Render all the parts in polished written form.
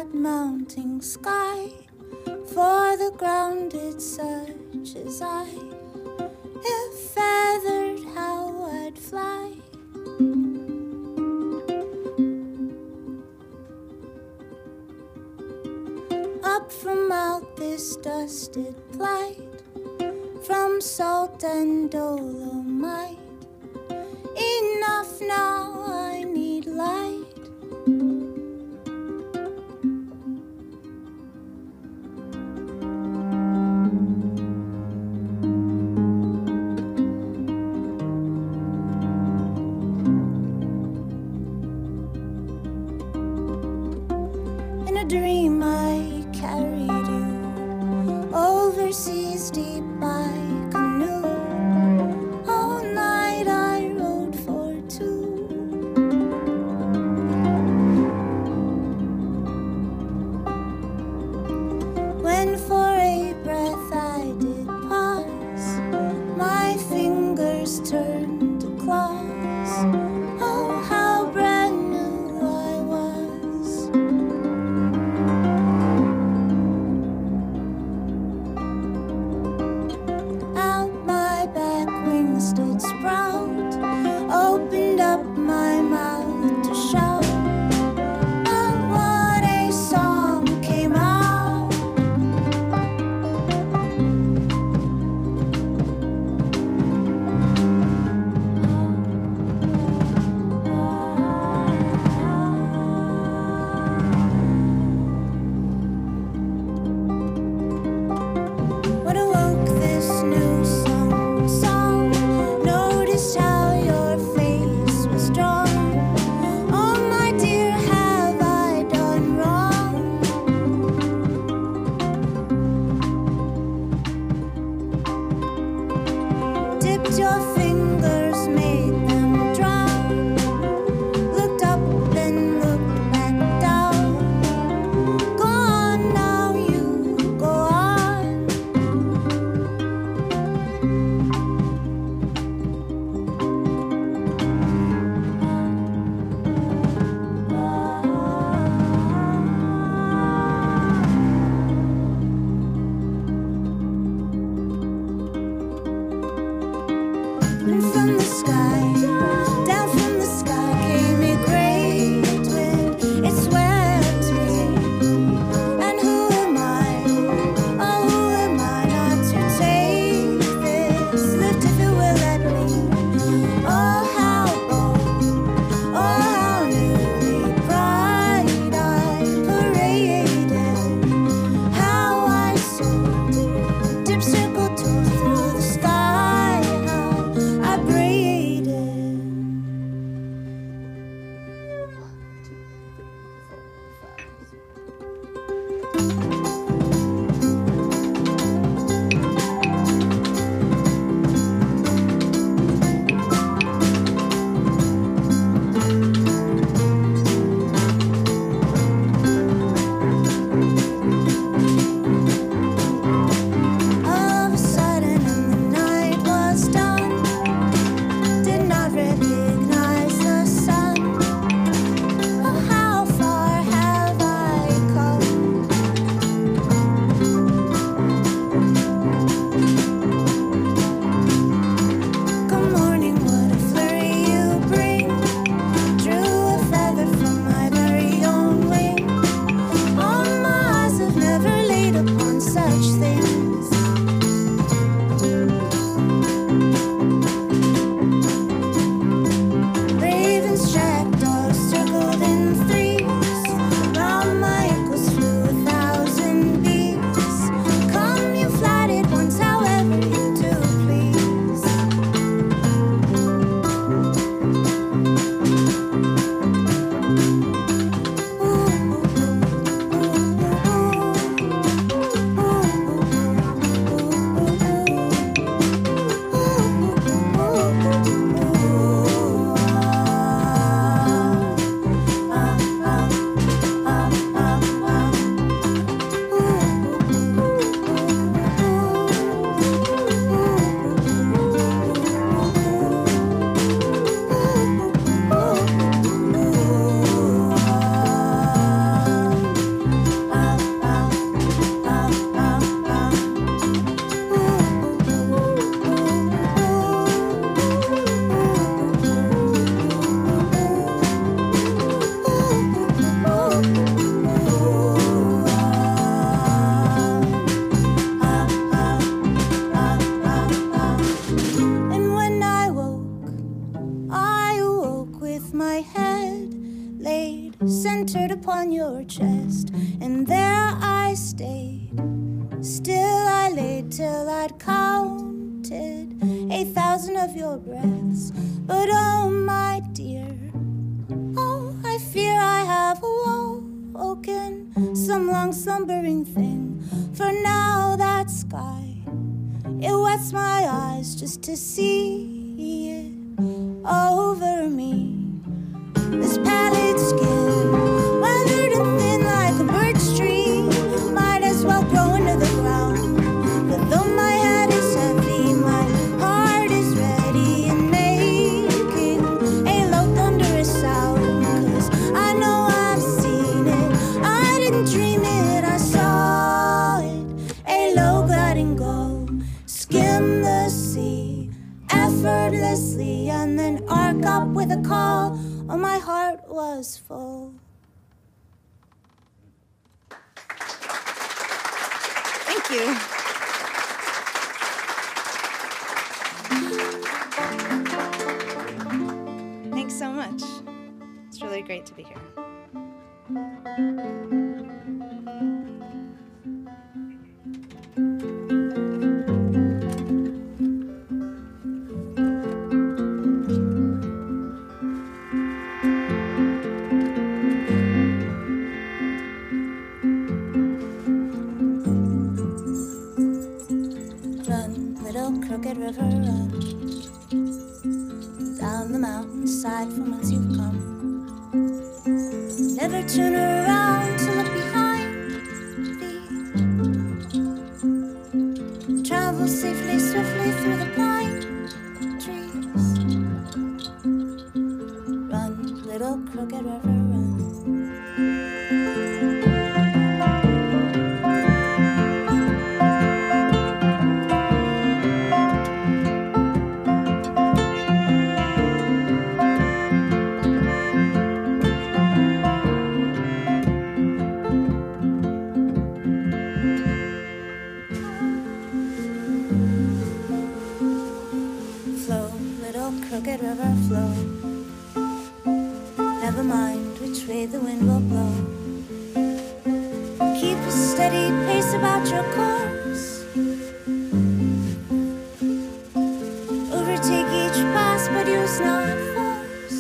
that mounting sky for the grounded such as I. If feathered, how I'd fly. Up from out this dusted plight, from salt and dolomite. Enough now, I need light. In a dream I carried you overseas deep by canoe. All night I rode for two. When for a breath I did pause, my fingers turned to claws. Oh, how brand new I was. my head laid centered upon your chest, and there I stayed. Still I laid till I'd counted 8,000 of your breaths. But oh my dear, oh, I fear I have awoken some long slumbering thing. For now that sky, it wets my eyes just to see it over me. This pallid skin, weathered and thin like a birch tree, might as well grow into the ground. But though my head is heavy, my heart is ready and making a low thunderous sound. 'Cause I know I've seen it, I didn't dream it, I saw it. A low gliding gull skim the sea effortlessly and then arc up with a call. Oh, my heart was full. Thank you. Thanks so much. It's really great to be here. Crooked river, run down the mountainside from whence you've come. Never turn around to look behind thee. Travel safely, swiftly through the pine trees. Run, little crooked river, run. Crooked river flow. Never mind which way the wind will blow. Keep a steady pace about your course. Overtake each pass, but use not force.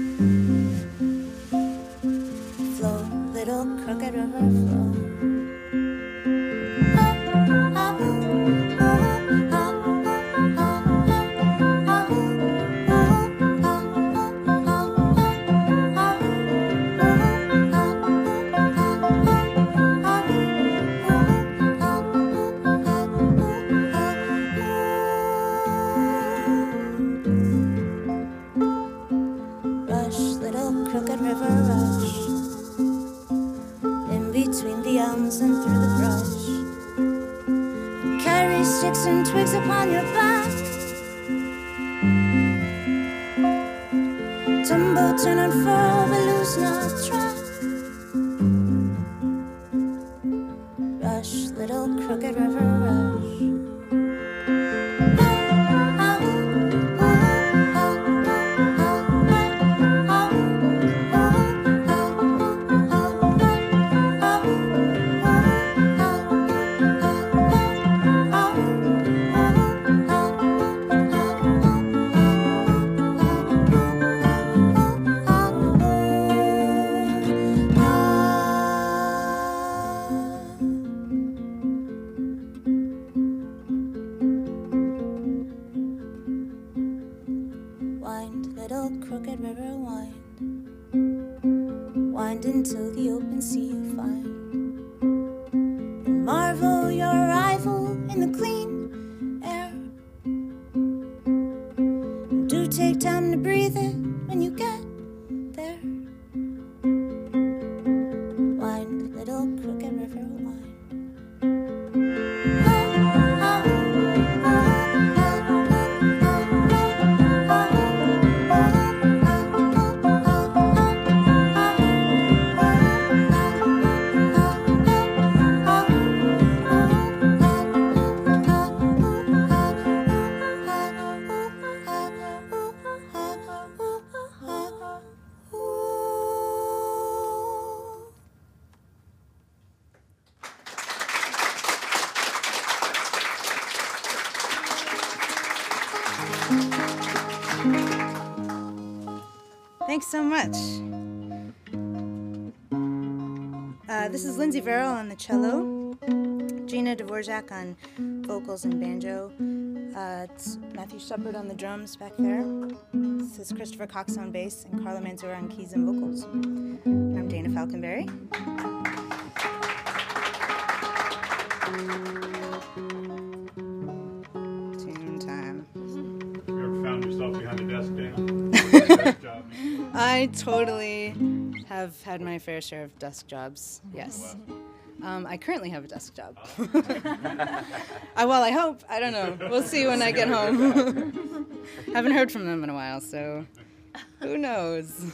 Flow, little crooked river flow. Crooked river rush, in between the elms and through the brush. Carry sticks and twigs upon your back. Tumble, turn and furl, but lose not track. Rush, little crooked river rush. Little crooked river, wind, wind until the open sea you find. And marvel your arrival in the clean air. And do take time to breathe it when you get there. Wind, little crooked river, wind. so much. This is Lindsay Verrill on the cello, Gina Dvorak on vocals and banjo. It's Matthew Shepard on the drums back there. This is Christopher Cox on bass and Carla Manzura on keys and vocals. I'm Dana Falconberry. Tune time. You ever found yourself behind a desk, Dana? Desk job. I totally have had my fair share of desk jobs, yes. I currently have a desk job. Well, I hope. I don't know. We'll see when I get home. Haven't heard from them in a while, so who knows?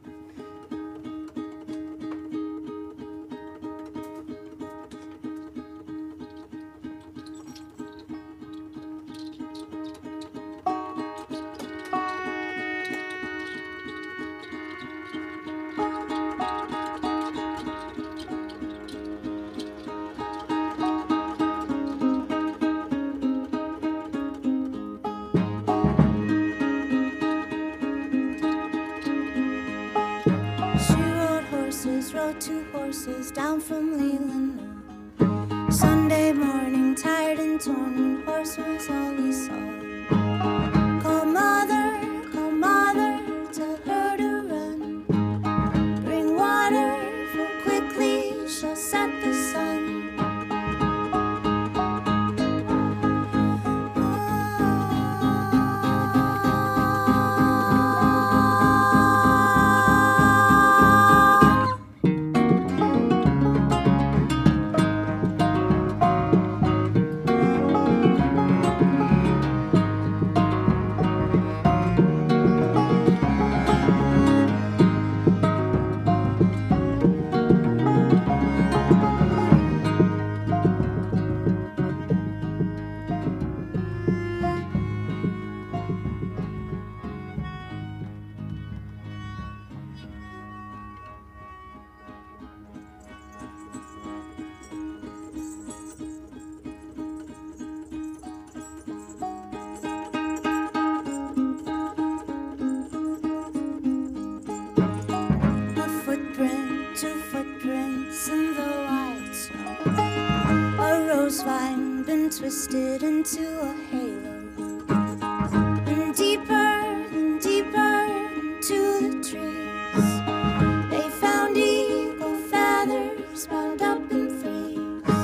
Rode 2 horses down from Leland. Sunday morning, tired and torn, horse was all he saw. Call mother, tell her to run. Bring water, for quickly she'll set the sun. Twisted into a halo, and deeper into the trees. They found eagle feathers bound up in threes.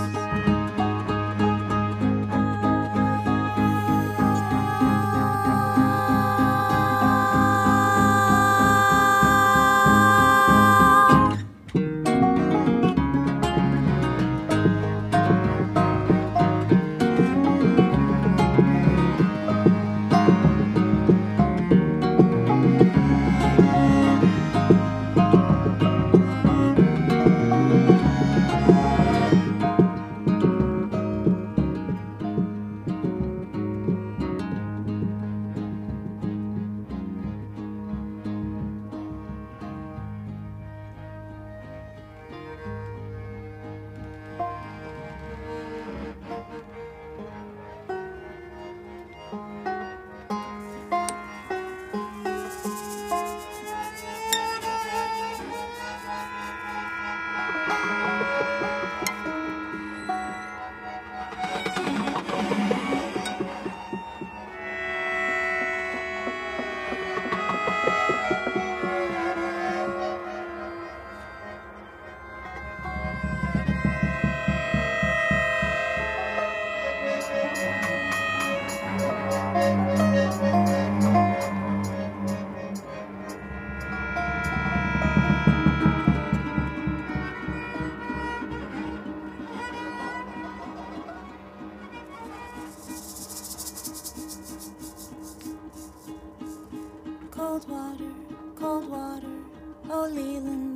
Cold water, oh Leland,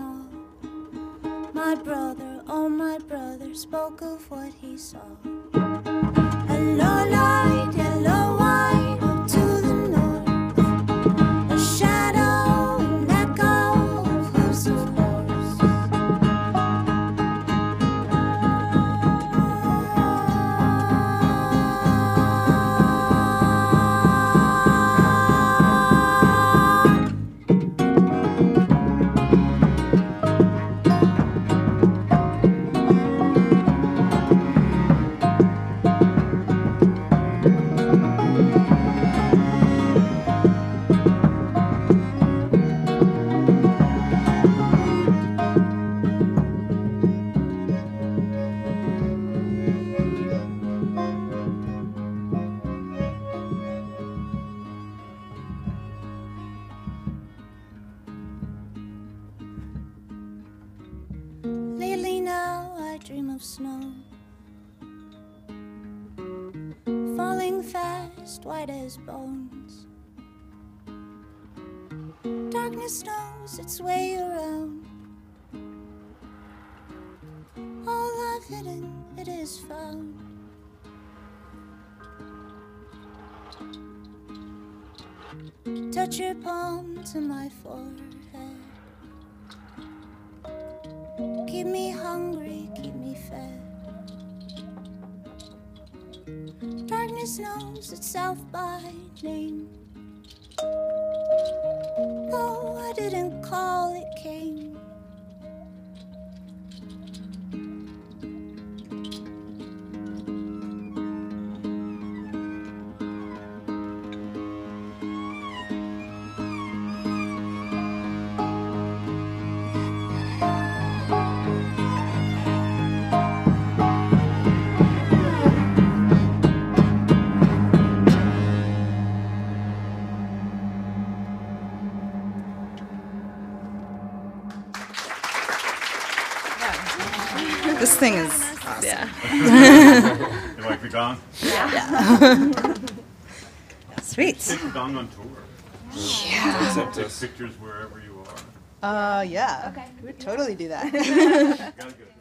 oh my brother, spoke of what he saw. Hello, light, yellow, white, up to the north, a shadow, an echo of hoofs of horse. I dream of snow. Falling fast, white as bones. Darkness knows its way around. All I've hidden, it is found. Touch your palm to my forehead. Keep me hungry, keep me fed. Darkness knows itself by name. Though I didn't call, it came. This thing is awesome. You like the gong? Sweet. Take the gong on tour. Yeah. Take pictures wherever you are. Yeah. Okay. We would totally do that. You gotta get